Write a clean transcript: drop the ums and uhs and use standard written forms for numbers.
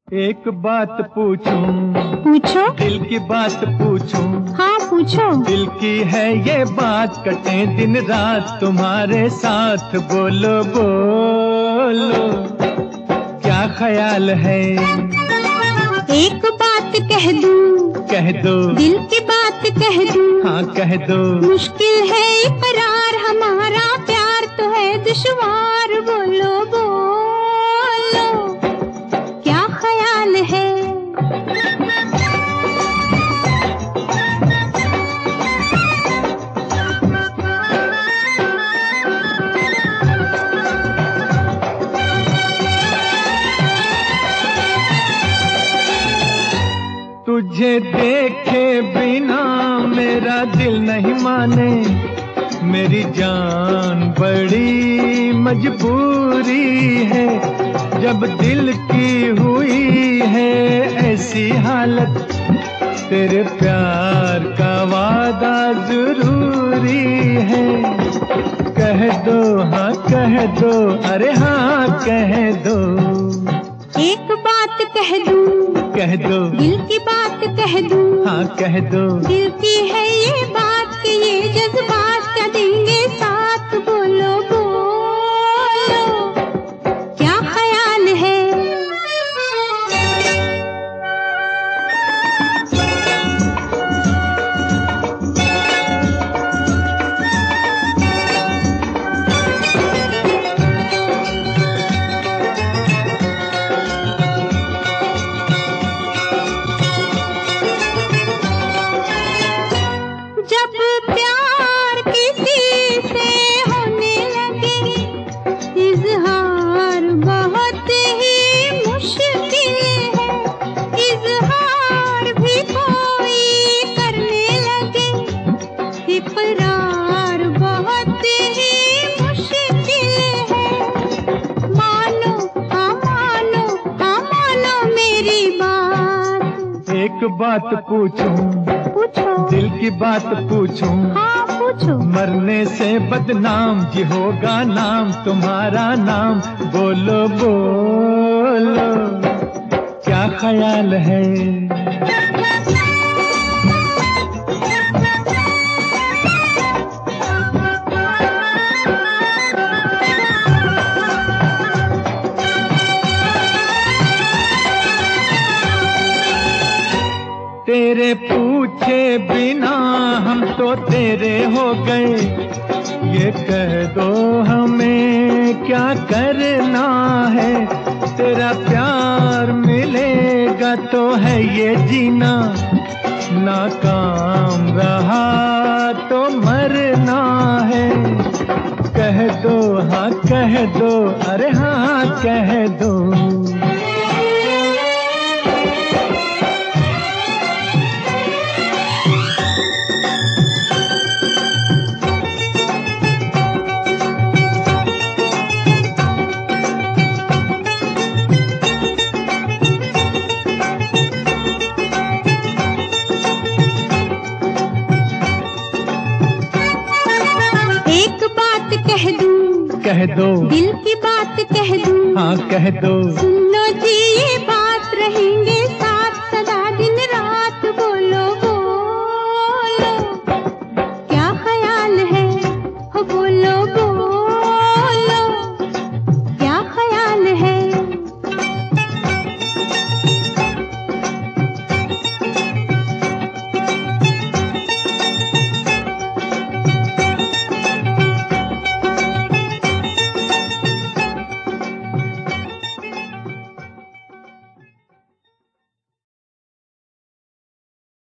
एक बात पूछूं? पूछो। दिल की बात पूछूं? हाँ पूछो। दिल की है ये बात, कटे दिन रात तुम्हारे साथ। बोलो बोलो क्या ख्याल है? एक बात कह दूं? कह दो। दिल की बात कह दूं? हाँ कह दो। मुश्किल है इकरार, हमारा प्यार तो है दुश्वार। बोलो बोलो क्या ख्याल है? तुझे देखे बिना मेरा दिल नहीं माने, मेरी जान बड़ी मजबूरी है। जब दिल की हुई है ऐसी हालत, तेरे प्यार का वादा जरूरी है। कह दो हाँ कह दो, अरे हाँ कह दो। एक बात कह दूं? कह दो। दिल की बात कह दूं? हाँ कह दो। दिल की है ये बात कि ये जज्बात क्या देंगे साथ। बोलो बोलो क्या ख्याल है? जब प्यार किसी से होने लगे, इजहार बहुत ही मुश्किल है। इजहार भी कोई करने लगे, इकरार बहुत ही मुश्किल है। मानो हाँ मानो, हाँ मानो मेरी बात। एक बात पूछूं? पूछो। दिल की बात पूछूं? हाँ पूछो। मरने से बदनाम जी होगा नाम, तुम्हारा नाम। बोलो बोलो क्या ख्याल है? तेरे पूछे बिना हम तो तेरे हो गए, ये कह दो हमें क्या करना है। तेरा प्यार मिलेगा तो है ये जीना, नाकाम रहा तो मरना है। कह दो हाँ कह दो, अरे हाँ कह दो। एक बात कह दूं? कह दो। दिल की बात कह दूं? हाँ कह दो। सुन